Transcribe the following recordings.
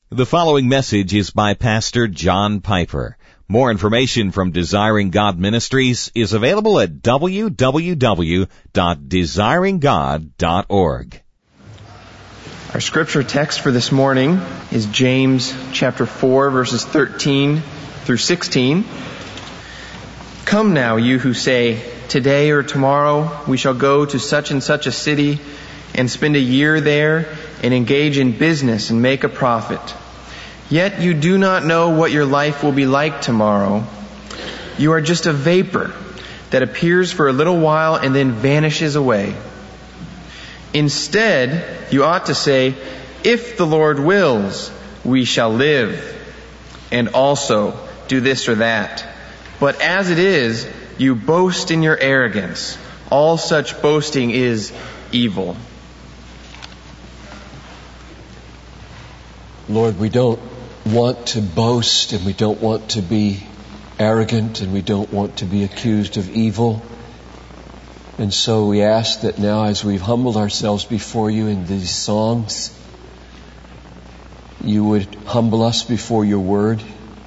The following message is by Pastor John Piper. More information from Desiring God Ministries is available at www.desiringgod.org. Our scripture text for this morning is James chapter 4, verses 13 through 16. Come now, you who say, today or tomorrow we shall go to such and such a city and spend a year there and engage in business and make a profit. Yet you do not know what your life will be like tomorrow. You are just a vapor that appears for a little while and then vanishes away. Instead, you ought to say, if the Lord wills, we shall live, and also do this or that. But as it is, you boast in your arrogance. All such boasting is evil. Lord, we don't want to boast, and we don't want to be arrogant, and we don't want to be accused of evil. And so we ask that now, as we've humbled ourselves before you in these songs, you would humble us before your word,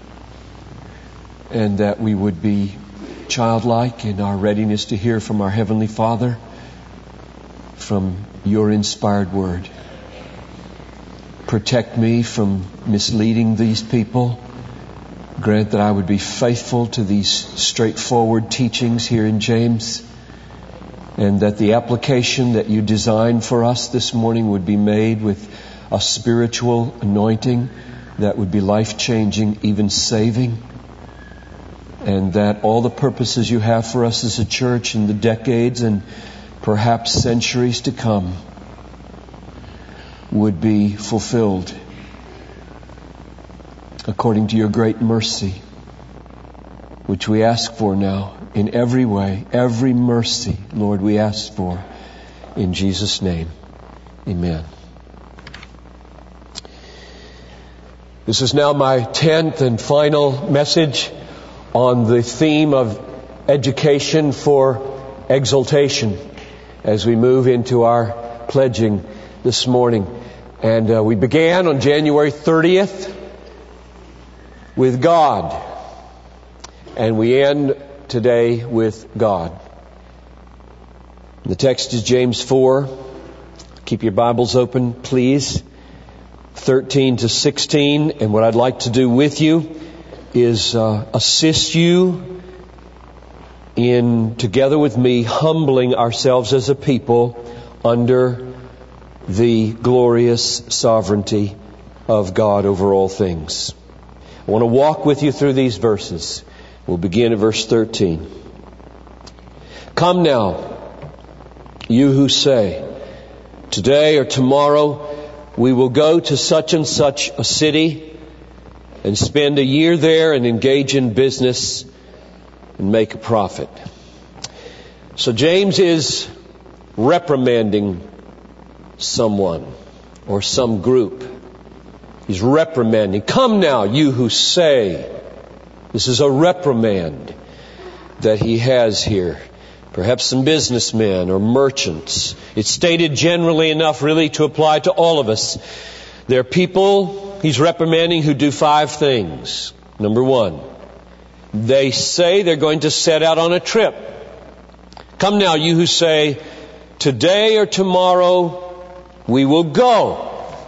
and that we would be childlike in our readiness to hear from our Heavenly Father, from your inspired word. Protect me from misleading these people. Grant that I would be faithful to these straightforward teachings here in James, and that the application that you designed for us this morning would be made with a spiritual anointing that would be life-changing, even saving, and that all the purposes you have for us as a church in the decades and perhaps centuries to come would be fulfilled according to your great mercy, which we ask for now in every way. Every mercy, Lord, we ask for in Jesus' name. Amen. This is now my 10th and final message on the theme of education for exaltation as we move into our pledging this morning. And we began on January 30th with God. And we end today with God. The text is James 4. Keep your Bibles open, please. 13 to 16. And what I'd like to do with you is assist you in, together with me, humbling ourselves as a people under the glorious sovereignty of God over all things. I want to walk with you through these verses. We'll begin at verse 13. Come now, you who say, today or tomorrow we will go to such and such a city and spend a year there and engage in business and make a profit. So James is reprimanding someone or some group. He's reprimanding. Come now, you who say. This is a reprimand that he has here. Perhaps some businessmen or merchants. It's stated generally enough really to apply to all of us. There are people he's reprimanding who do 5 things. Number 1, they say they're going to set out on a trip. Come now, you who say, today or tomorrow we will go.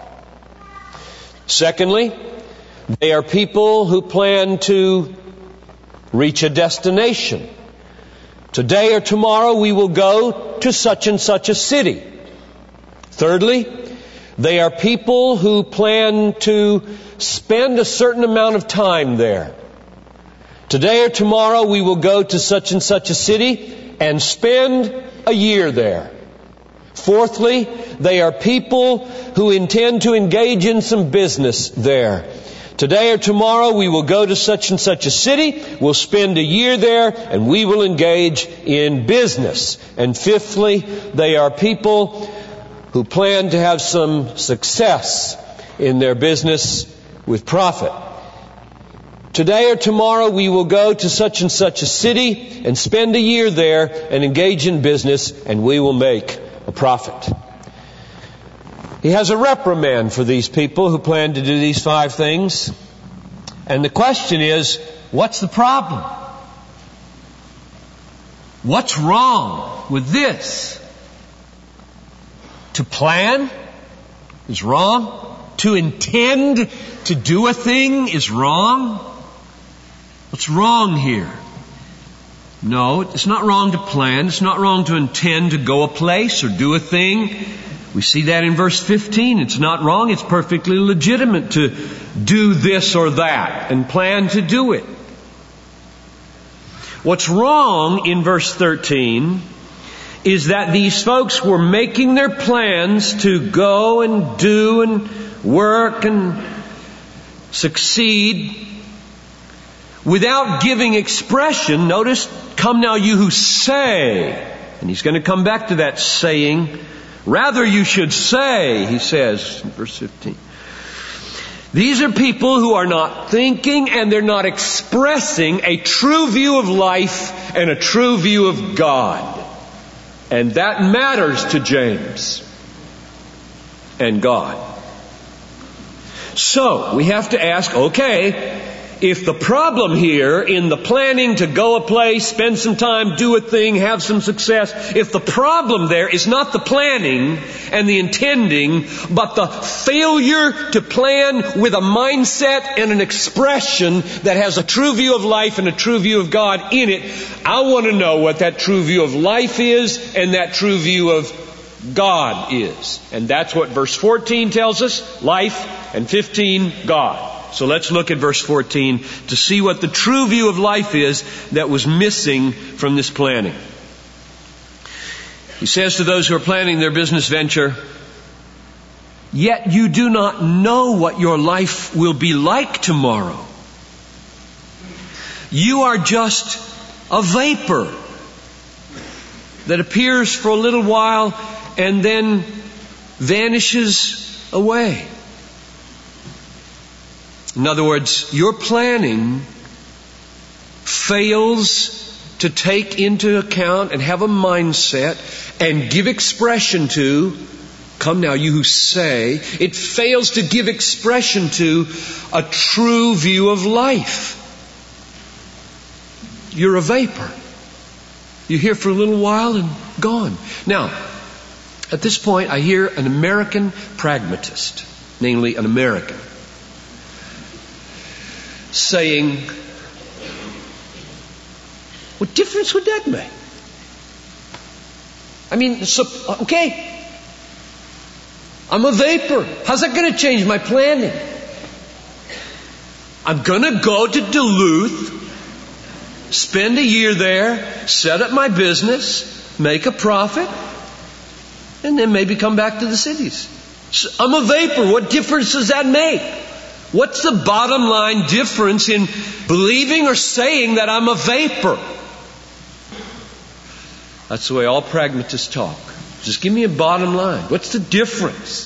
Secondly, they are people who plan to reach a destination. Today or tomorrow we will go to such and such a city. Thirdly, they are people who plan to spend a certain amount of time there. Today or tomorrow we will go to such and such a city and spend a year there. Fourthly, they are people who intend to engage in some business there. Today or tomorrow we will go to such and such a city, we'll spend a year there, and we will engage in business. And fifthly, they are people who plan to have some success in their business with profit. Today or tomorrow we will go to such and such a city and spend a year there and engage in business, and we will make a profit. He has a reprimand for these people who plan to do these 5 things. And the question is, what's the problem? What's wrong with this? To plan is wrong. To intend to do a thing is wrong. What's wrong here? No, it's not wrong to plan. It's not wrong to intend to go a place or do a thing. We see that in verse 15. It's not wrong. It's perfectly legitimate to do this or that and plan to do it. What's wrong in verse 13 is that these folks were making their plans to go and do and work and succeed without giving expression. Notice, come now you who say, and he's going to come back to that saying. Rather you should say, he says in verse 15. These are people who are not thinking and they're not expressing a true view of life and a true view of God. And that matters to James and God. So, we have to ask, okay, if the problem here in the planning to go a place, spend some time, do a thing, have some success, if the problem there is not the planning and the intending, but the failure to plan with a mindset and an expression that has a true view of life and a true view of God in it, I want to know what that true view of life is and that true view of God is. And that's what verse 14 tells us, life, and 15, God. So let's look at verse 14 to see what the true view of life is that was missing from this planning. He says to those who are planning their business venture, yet you do not know what your life will be like tomorrow. You are just a vapor that appears for a little while and then vanishes away. In other words, your planning fails to take into account and have a mindset and give expression to, come now you who say, it fails to give expression to a true view of life. You're a vapor. You're here for a little while and gone. Now, at this point I hear an American pragmatist, namely an American, saying, what difference would that make? I mean, okay, I'm a vapor. How's that going to change my planning? I'm going to go to Duluth, spend a year there, set up my business, make a profit, and then maybe come back to the cities. So I'm a vapor. What difference does that make? What's the bottom line difference in believing or saying that I'm a vapor? That's the way all pragmatists talk. Just give me a bottom line. What's the difference?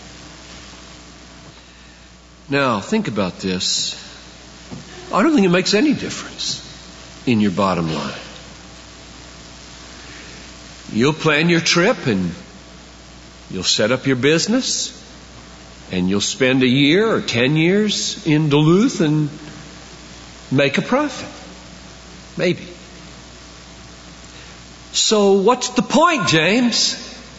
Now, think about this. I don't think it makes any difference in your bottom line. You'll plan your trip and you'll set up your business. And you'll spend a year or 10 years in Duluth and make a profit. Maybe. So what's the point, James?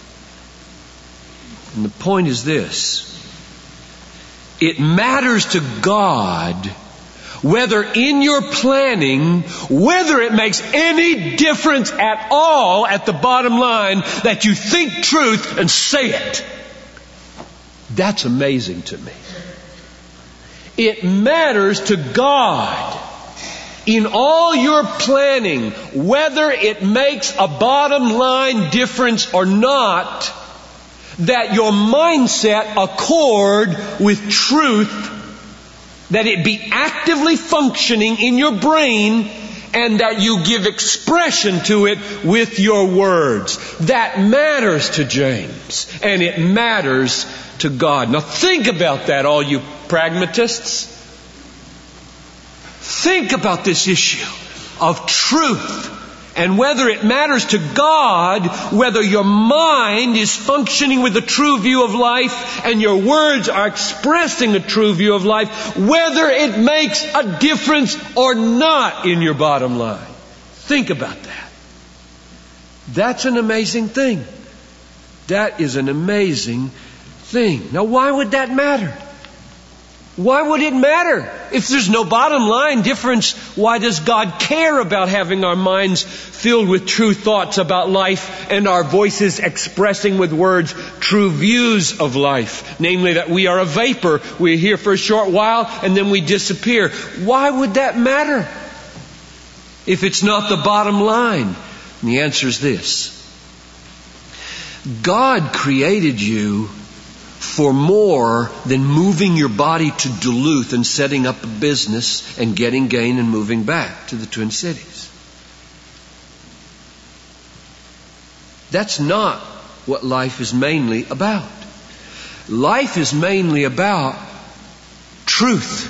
And the point is this. It matters to God whether in your planning, whether it makes any difference at all at the bottom line that you think truth and say it. That's amazing to me. It matters to God in all your planning, whether it makes a bottom line difference or not, that your mindset accord with truth, that it be actively functioning in your brain, and that you give expression to it with your words. That matters to James, and it matters to God. Now think about that, all you pragmatists. Think about this issue of truth And whether it matters to God, whether your mind is functioning with a true view of life and your words are expressing a true view of life, whether it makes a difference or not in your bottom line. Think about that. That's an amazing thing. That is an amazing thing. Now, why would that matter? Why would it matter? If there's no bottom line difference, why does God care about having our minds filled with true thoughts about life and our voices expressing with words true views of life? Namely, that we are a vapor. We're here for a short while and then we disappear. Why would that matter if it's not the bottom line? And the answer is this. God created you for more than moving your body to Duluth and setting up a business and getting gain and moving back to the Twin Cities. That's not what life is mainly about. Life is mainly about truth.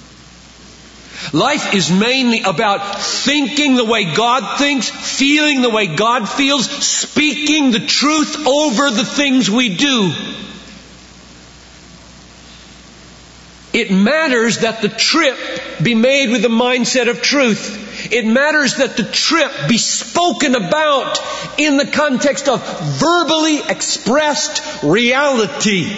Life is mainly about thinking the way God thinks, feeling the way God feels, speaking the truth over the things we do. It matters that the trip be made with the mindset of truth. It matters that the trip be spoken about in the context of verbally expressed reality.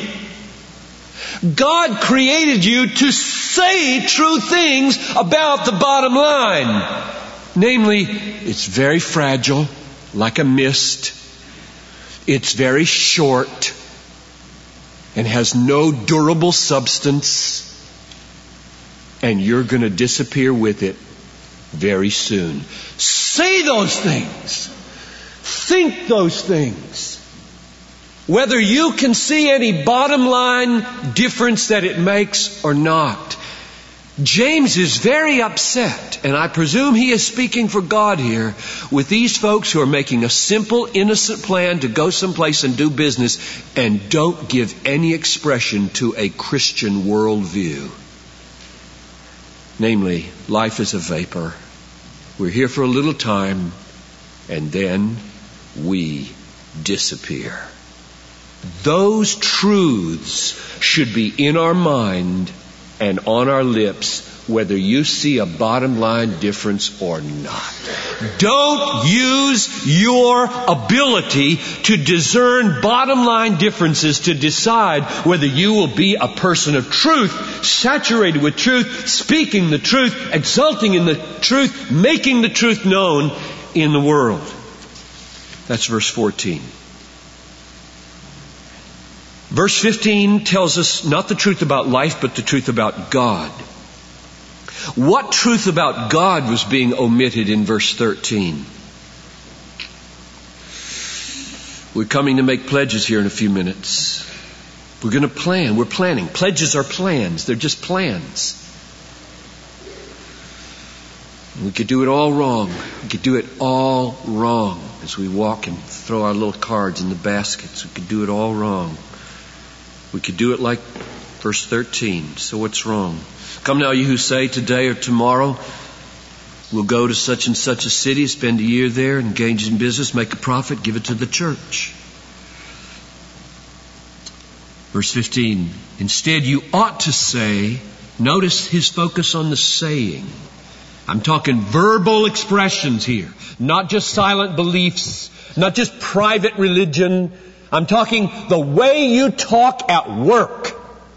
God created you to say true things about the bottom line. Namely, it's very fragile, like a mist. It's very short and has no durable substance. And you're going to disappear with it very soon. Say those things. Think those things. Whether you can see any bottom line difference that it makes or not. James is very upset, and I presume he is speaking for God here, with these folks who are making a simple, innocent plan to go someplace and do business and don't give any expression to a Christian worldview. Namely, life is a vapor. We're here for a little time, and then we disappear. Those truths should be in our mind and on our lips, whether you see a bottom line difference or not. Don't use your ability to discern bottom line differences to decide whether you will be a person of truth, saturated with truth, speaking the truth, exulting in the truth, making the truth known in the world. That's verse 14. Verse 15 tells us not the truth about life, but the truth about God. What truth about God was being omitted in verse 13? We're coming to make pledges here in a few minutes. We're going to plan. We're planning. Pledges are plans. They're just plans. We could do it all wrong. We could do it all wrong as we walk and throw our little cards in the baskets. We could do it all wrong. We could do it like verse 13. So what's wrong? Come now, you who say today or tomorrow we'll go to such and such a city, spend a year there, engage in business, make a profit, give it to the church. Verse 15. Instead, you ought to say, notice his focus on the saying. I'm talking verbal expressions here, not just silent beliefs, not just private religion. I'm talking the way you talk at work.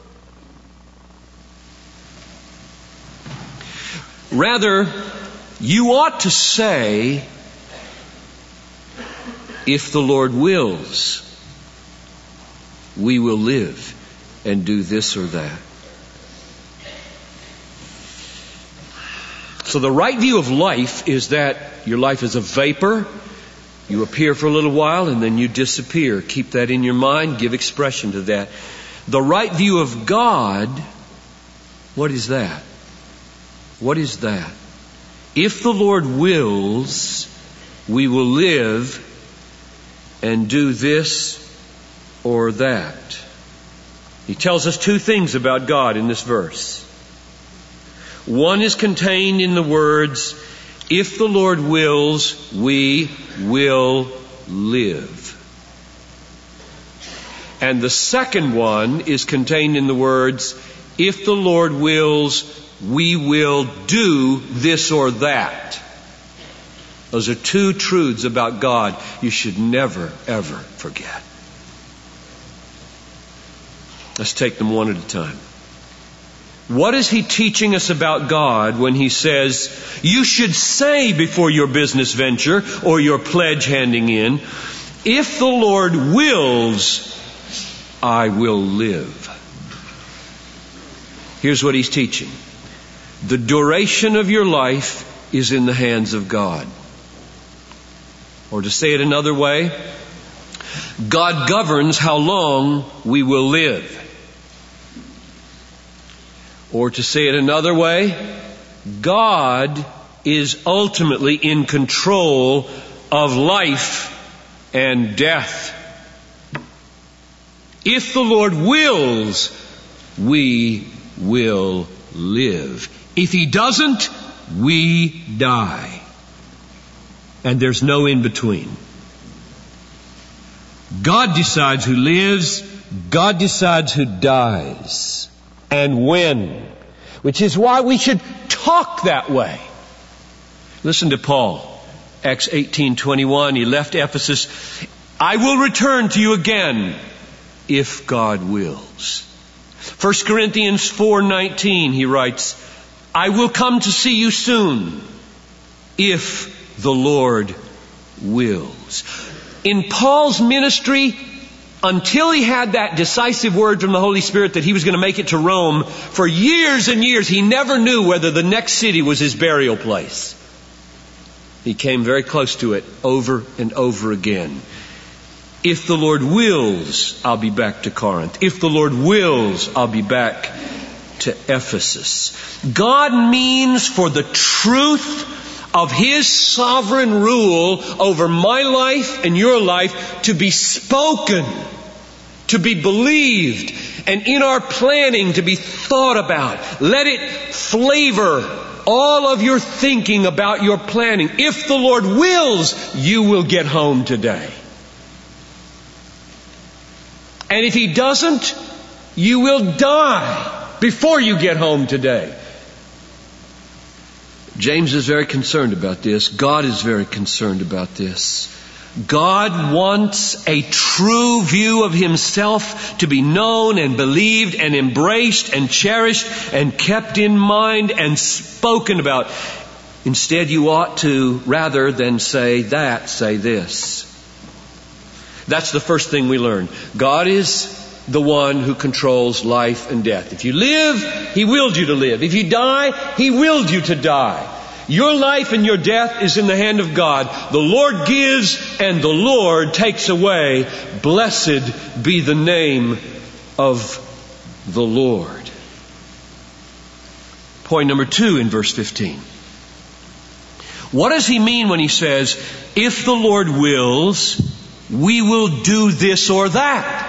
Rather, you ought to say, if the Lord wills, we will live and do this or that. So the right view of life is that your life is a vapor. You appear for a little while and then you disappear. Keep that in your mind. Give expression to that. The right view of God, what is that? What is that? If the Lord wills, we will live and do this or that. He tells us two things about God in this verse. One is contained in the words, If the Lord wills, we will live. And the second one is contained in the words, if the Lord wills, we will do this or that. Those are two truths about God you should never, ever forget. Let's take them one at a time. What is he teaching us about God when he says, you should say before your business venture or your pledge handing in, if the Lord wills, I will live. Here's what he's teaching. The duration of your life is in the hands of God. Or to say it another way, God governs how long we will live. Or to say it another way, God is ultimately in control of life and death. If the Lord wills, we will live. If he doesn't, we die. And there's no in between. God decides who lives, God decides who dies, and when. Which is why we should talk that way. Listen to Paul, Acts 18:21. He left Ephesus. I will return to you again, if God wills. 1 Corinthians 4:19, he writes, I will come to see you soon, if the Lord wills. In Paul's ministry, until he had that decisive word from the Holy Spirit that he was going to make it to Rome, for years and years, he never knew whether the next city was his burial place. He came very close to it over and over again. If the Lord wills, I'll be back to Corinth. If the Lord wills, I'll be back to Ephesus. God means for the truth of his sovereign rule over my life and your life to be spoken, to be believed, and in our planning to be thought about. Let it flavor all of your thinking about your planning. If the Lord wills, you will get home today. And if he doesn't, you will die before you get home today. James is very concerned about this. God is very concerned about this. God wants a true view of himself to be known and believed and embraced and cherished and kept in mind and spoken about. Instead, you ought to, rather than say that, say this. That's the first thing we learn. God is the one who controls life and death. If you live, he willed you to live. If you die, he willed you to die. Your life and your death is in the hand of God. The Lord gives and the Lord takes away. Blessed be the name of the Lord. Point number 2 in verse 15. What does he mean when he says, if the Lord wills, we will do this or that?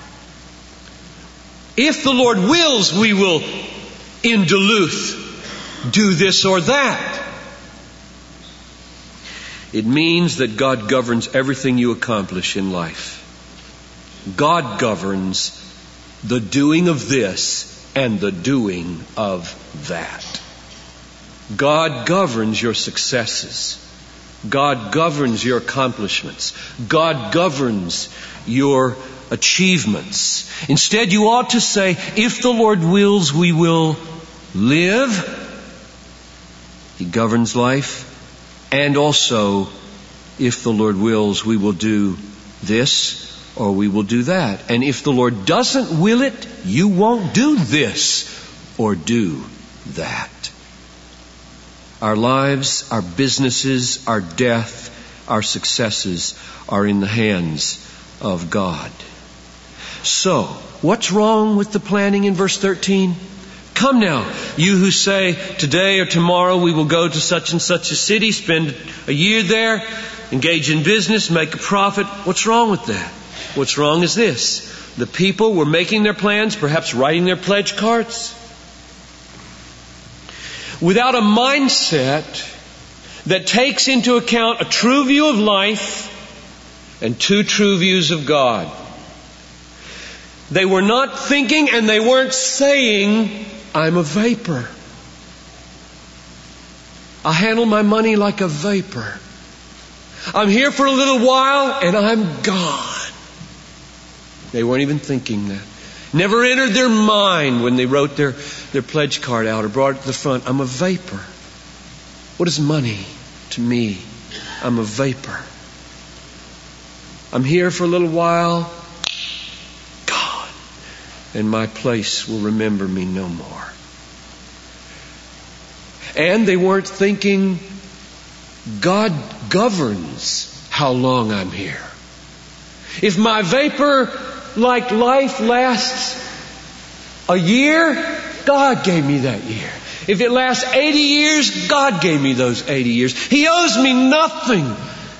If the Lord wills, we will, in Duluth, do this or that. It means that God governs everything you accomplish in life. God governs the doing of this and the doing of that. God governs your successes. God governs your accomplishments. God governs your achievements. Instead, you ought to say, if the Lord wills, we will live. He governs life. And also, if the Lord wills, we will do this or we will do that. And if the Lord doesn't will it, you won't do this or do that. Our lives, our businesses, our death, our successes are in the hands of God. So, what's wrong with the planning in verse 13? Come now, you who say, today or tomorrow we will go to such and such a city, spend a year there, engage in business, make a profit. What's wrong with that? What's wrong is this. The people were making their plans, perhaps writing their pledge cards, without a mindset that takes into account a true view of life and two true views of God. They were not thinking and they weren't saying, I'm a vapor. I handle my money like a vapor. I'm here for a little while and I'm gone. They weren't even thinking that. Never entered their mind when they wrote their pledge card out or brought it to the front. I'm a vapor. What is money to me? I'm a vapor. I'm here for a little while. God. And my place will remember me no more. And they weren't thinking, God governs how long I'm here. If my vapor-like life lasts a year, God gave me that year. If it lasts 80 years, God gave me those 80 years. He owes me nothing.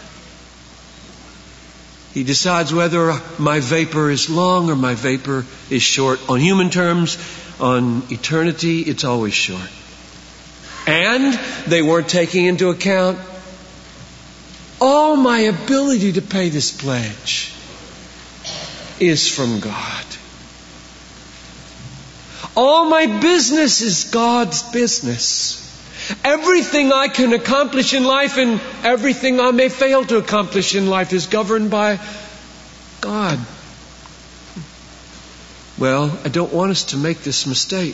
He decides whether my vapor is long or my vapor is short. On human terms, on eternity, it's always short. And they weren't taking into account all my ability to pay this pledge is from God. All my business is God's business. Everything I can accomplish in life and everything I may fail to accomplish in life is governed by God. Well, I don't want us to make this mistake.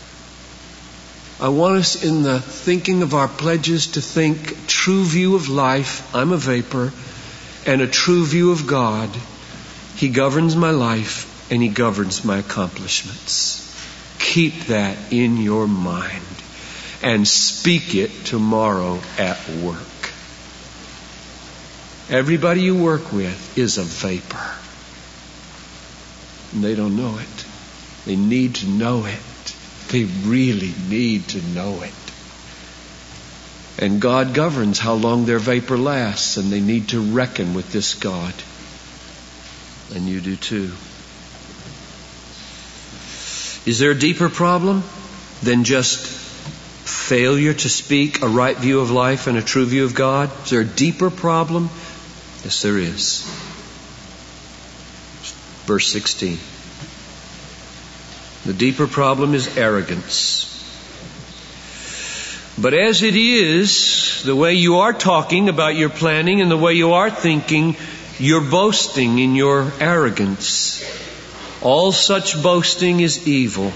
I want us in the thinking of our pledges to think true view of life, I'm a vapor, and a true view of God. He governs my life and He governs my accomplishments. Keep that in your mind and speak it tomorrow at work. Everybody you work with is a vapor. And they don't know it. They need to know it. They really need to know it. And God governs how long their vapor lasts, and they need to reckon with this God. And you do too. Is there a deeper problem than just failure to speak a right view of life and a true view of God? Is there a deeper problem? Yes, there is. Verse 16. The deeper problem is arrogance. But as it is, the way you are talking about your planning and the way you are thinking, you're boasting in your arrogance. All such boasting is evil.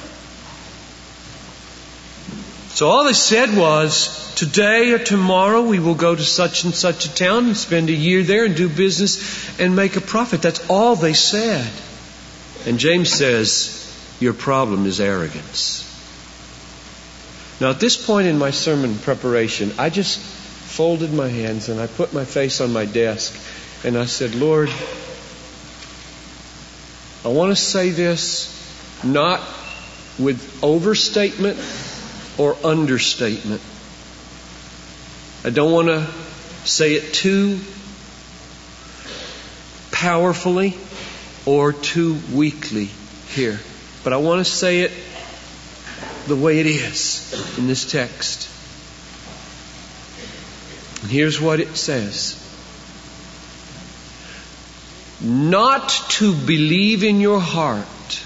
So all they said was, today or tomorrow we will go to such and such a town and spend a year there and do business and make a profit. That's all they said. And James says, your problem is arrogance. Now at this point in my sermon preparation, I just folded my hands and I put my face on my desk and I said, Lord, I want to say this not with overstatement or understatement. I don't want to say it too powerfully or too weakly here. But I want to say it the way it is in this text. And here's what it says. Not to believe in your heart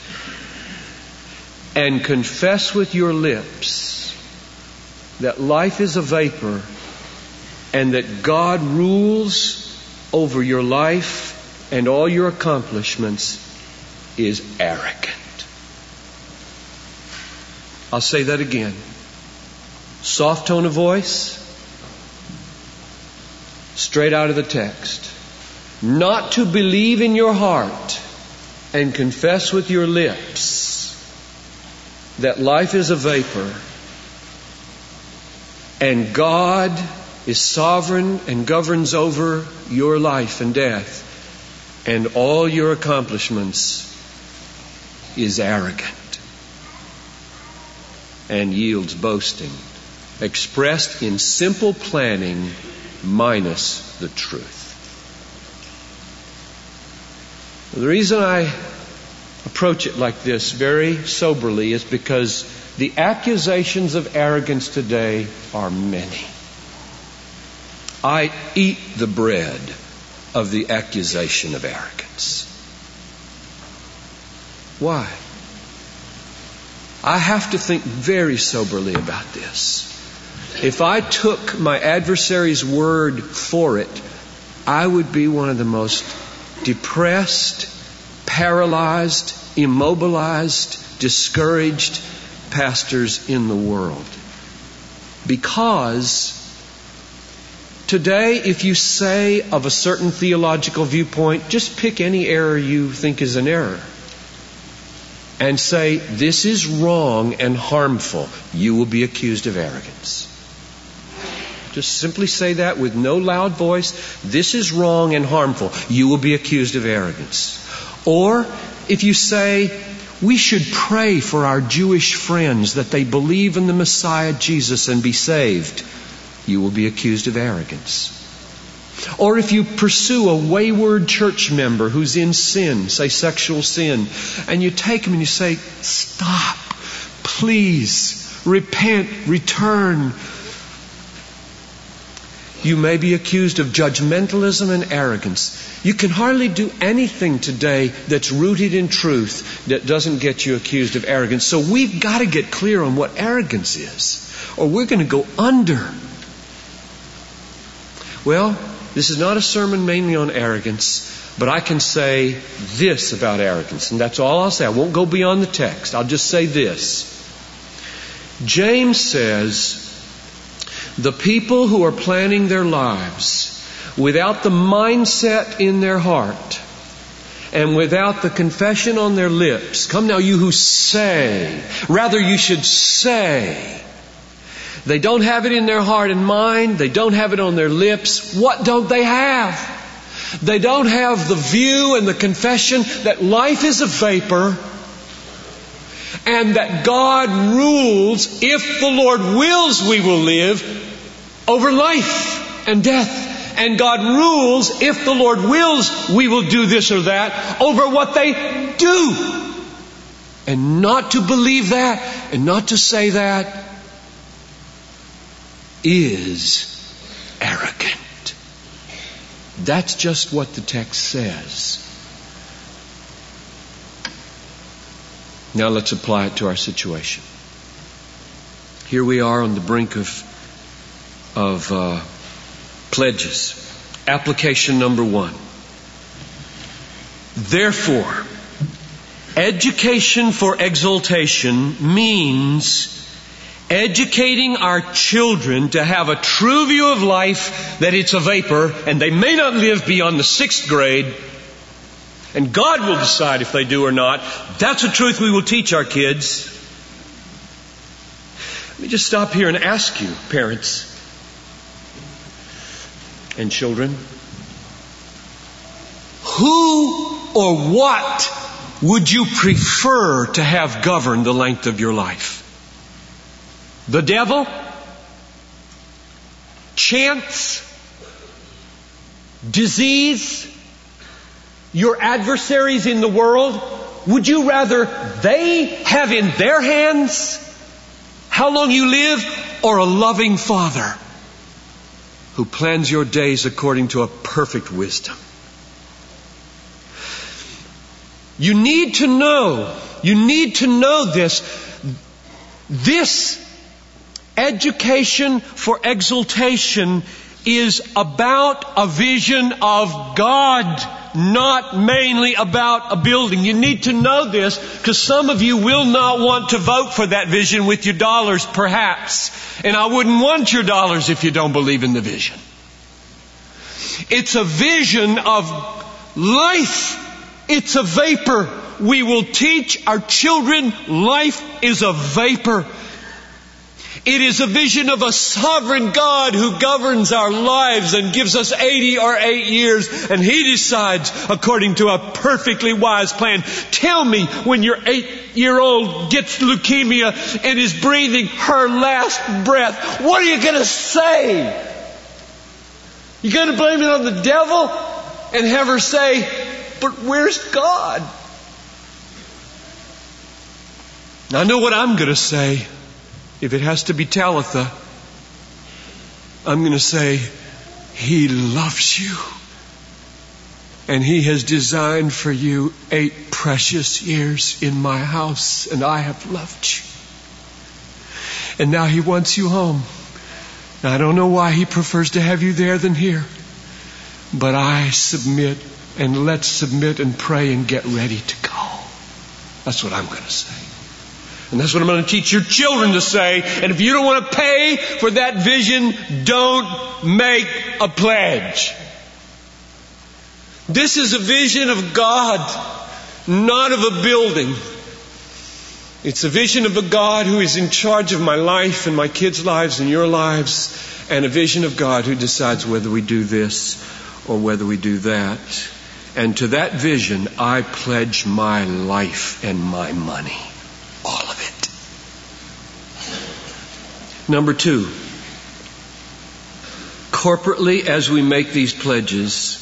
and confess with your lips that life is a vapor and that God rules over your life and all your accomplishments is arrogant. I'll say that again. Soft tone of voice, straight out of the text. Not to believe in your heart and confess with your lips that life is a vapor and God is sovereign and governs over your life and death and all your accomplishments is arrogant and yields boasting, expressed in simple planning minus the truth. The reason I approach it like this very soberly is because the accusations of arrogance today are many. I eat the bread of the accusation of arrogance. Why? I have to think very soberly about this. If I took my adversary's word for it, I would be one of the most depressed, paralyzed, immobilized, discouraged pastors in the world. Because today, if you say of a certain theological viewpoint, just pick any error you think is an error, and say, this is wrong and harmful, you will be accused of arrogance. Just simply say that with no loud voice. This is wrong and harmful. You will be accused of arrogance. Or if you say, we should pray for our Jewish friends that they believe in the Messiah Jesus and be saved, you will be accused of arrogance. Or if you pursue a wayward church member who's in sin, say sexual sin, and you take him and you say, stop, please, repent, return, you may be accused of judgmentalism and arrogance. You can hardly do anything today that's rooted in truth that doesn't get you accused of arrogance. So we've got to get clear on what arrogance is, or we're going to go under. Well, this is not a sermon mainly on arrogance, but I can say this about arrogance, and that's all I'll say. I won't go beyond the text. I'll just say this. James says, the people who are planning their lives without the mindset in their heart and without the confession on their lips, come now you who say, rather you should say, they don't have it in their heart and mind, they don't have it on their lips. What don't they have? They don't have the view and the confession that life is a vapor, and that God rules, if the Lord wills we will live, over life and death. And God rules, if the Lord wills we will do this or that, over what they do. And not to believe that, and not to say that, is arrogant. That's just what the text says. Now let's apply it to our situation. Here we are on the brink of pledges. Application number 1. Therefore, education for exaltation means educating our children to have a true view of life, that it's a vapor, and they may not live beyond the 6th grade, and God will decide if they do or not. That's a truth we will teach our kids. Let me just stop here and ask you, parents and children, who or what would you prefer to have govern the length of your life? The devil? Chance? Disease? Your adversaries in the world? Would you rather they have in their hands how long you live, or a loving Father who plans your days according to a perfect wisdom? You need to know this education for exaltation is about a vision of God, not mainly about a building. You need to know this, because some of you will not want to vote for that vision with your dollars, perhaps. And I wouldn't want your dollars if you don't believe in the vision. It's a vision of life. It's a vapor. We will teach our children life is a vapor. It is a vision of a sovereign God who governs our lives and gives us 80 or 8 years, and He decides according to a perfectly wise plan. Tell me, when your 8-year-old gets leukemia and is breathing her last breath, what are you going to say? You going to blame it on the devil and have her say, but where's God? I know what I'm going to say. If it has to be Talitha, I'm going to say, He loves you. And He has designed for you 8 precious years in my house, and I have loved you. And now He wants you home. I don't know why He prefers to have you there than here. But I submit, and let's submit and pray and get ready to go. That's what I'm going to say. And that's what I'm going to teach your children to say. And if you don't want to pay for that vision, don't make a pledge. This is a vision of God, not of a building. It's a vision of a God who is in charge of my life and my kids' lives and your lives, and a vision of God who decides whether we do this or whether we do that. And to that vision, I pledge my life and my money. All of it. Number 2. Corporately, as we make these pledges,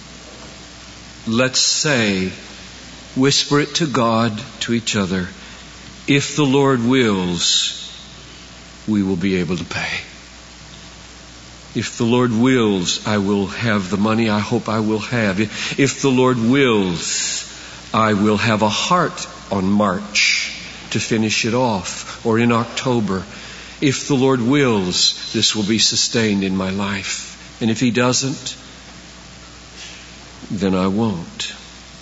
let's say, whisper it to God, to each other, if the Lord wills, we will be able to pay. If the Lord wills, I will have the money I hope I will have. If the Lord wills, I will have a heart on March to finish it off, or in October. If the Lord wills, this will be sustained in my life. And if He doesn't, then I won't.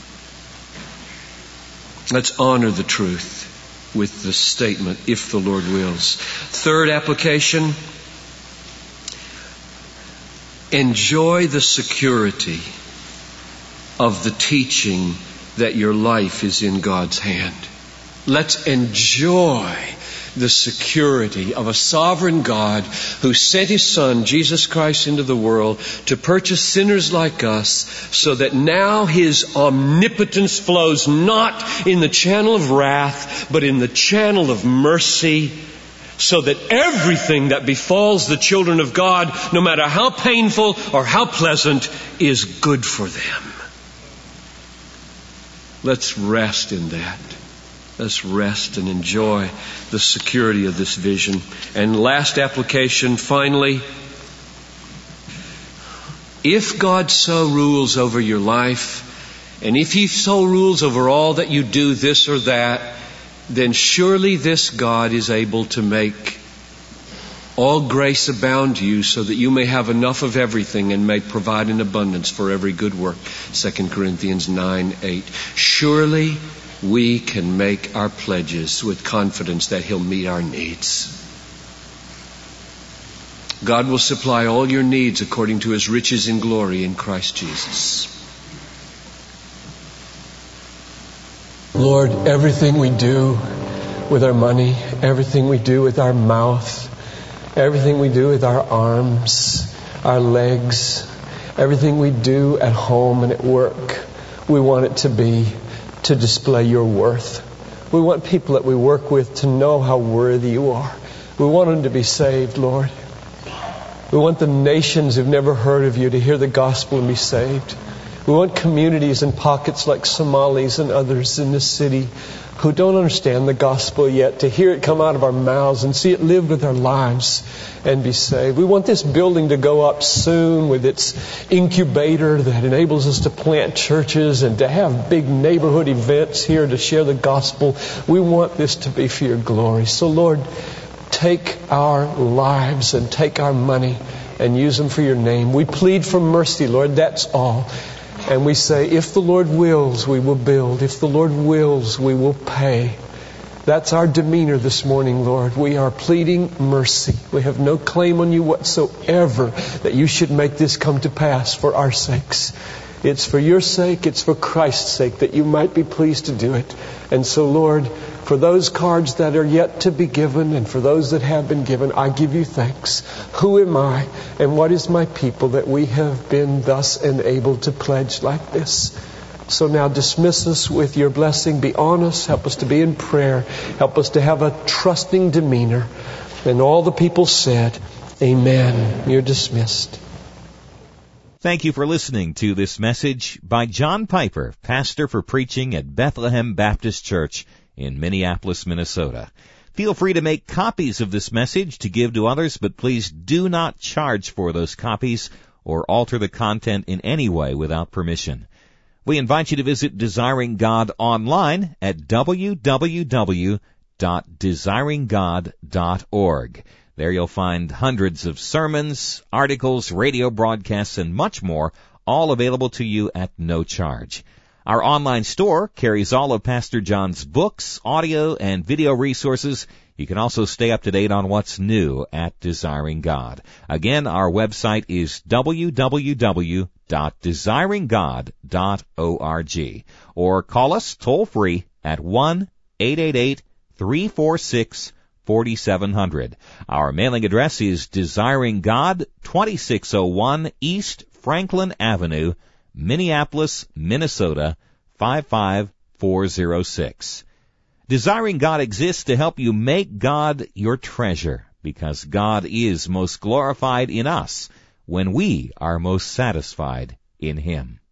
Let's honor the truth with the statement, if the Lord wills. Third application, enjoy the security of the teaching that your life is in God's hand. Let's enjoy the security of a sovereign God who sent His Son, Jesus Christ, into the world to purchase sinners like us, so that now His omnipotence flows not in the channel of wrath, but in the channel of mercy, so that everything that befalls the children of God, no matter how painful or how pleasant, is good for them. Let's rest in that. Let's rest and enjoy the security of this vision. And last application, finally, if God so rules over your life, and if He so rules over all that you do, this or that, then surely this God is able to make all grace abound to you, so that you may have enough of everything and may provide in abundance for every good work. 2 Corinthians 9:8. Surely we can make our pledges with confidence that He'll meet our needs. God will supply all your needs according to His riches in glory in Christ Jesus. Lord, everything we do with our money, everything we do with our mouth, everything we do with our arms, our legs, everything we do at home and at work, we want it to be to display your worth. We want people that we work with to know how worthy you are. We want them to be saved, Lord. We want the nations who've never heard of you to hear the gospel and be saved. We want communities and pockets like Somalis and others in this city who don't understand the gospel yet to hear it come out of our mouths and see it lived with our lives and be saved. We want this building to go up soon with its incubator that enables us to plant churches and to have big neighborhood events here to share the gospel. We want this to be for your glory. So Lord, take our lives and take our money and use them for your name. We plead for mercy, Lord, that's all. And we say, if the Lord wills, we will build. If the Lord wills, we will pay. That's our demeanor this morning, Lord. We are pleading mercy. We have no claim on you whatsoever that you should make this come to pass for our sakes. It's for your sake, it's for Christ's sake, that you might be pleased to do it. And so, Lord, for those cards that are yet to be given and for those that have been given, I give you thanks. Who am I and what is my people that we have been thus enabled to pledge like this? So now dismiss us with your blessing. Be on us. Help us to be in prayer. Help us to have a trusting demeanor. And all the people said, Amen. You're dismissed. Thank you for listening to this message by John Piper, pastor for preaching at Bethlehem Baptist Church in Minneapolis, Minnesota. Feel free to make copies of this message to give to others, but please do not charge for those copies or alter the content in any way without permission. We invite you to visit Desiring God online at www.desiringgod.org. There you'll find hundreds of sermons, articles, radio broadcasts, and much more, all available to you at no charge. Our online store carries all of Pastor John's books, audio, and video resources. You can also stay up to date on what's new at Desiring God. Again, our website is www.desiringgod.org. Or call us toll-free at 1-888-346-4700. Our mailing address is Desiring God, 2601 East Franklin Avenue, Minneapolis, Minnesota, 55406. Desiring God exists to help you make God your treasure, because God is most glorified in us when we are most satisfied in Him.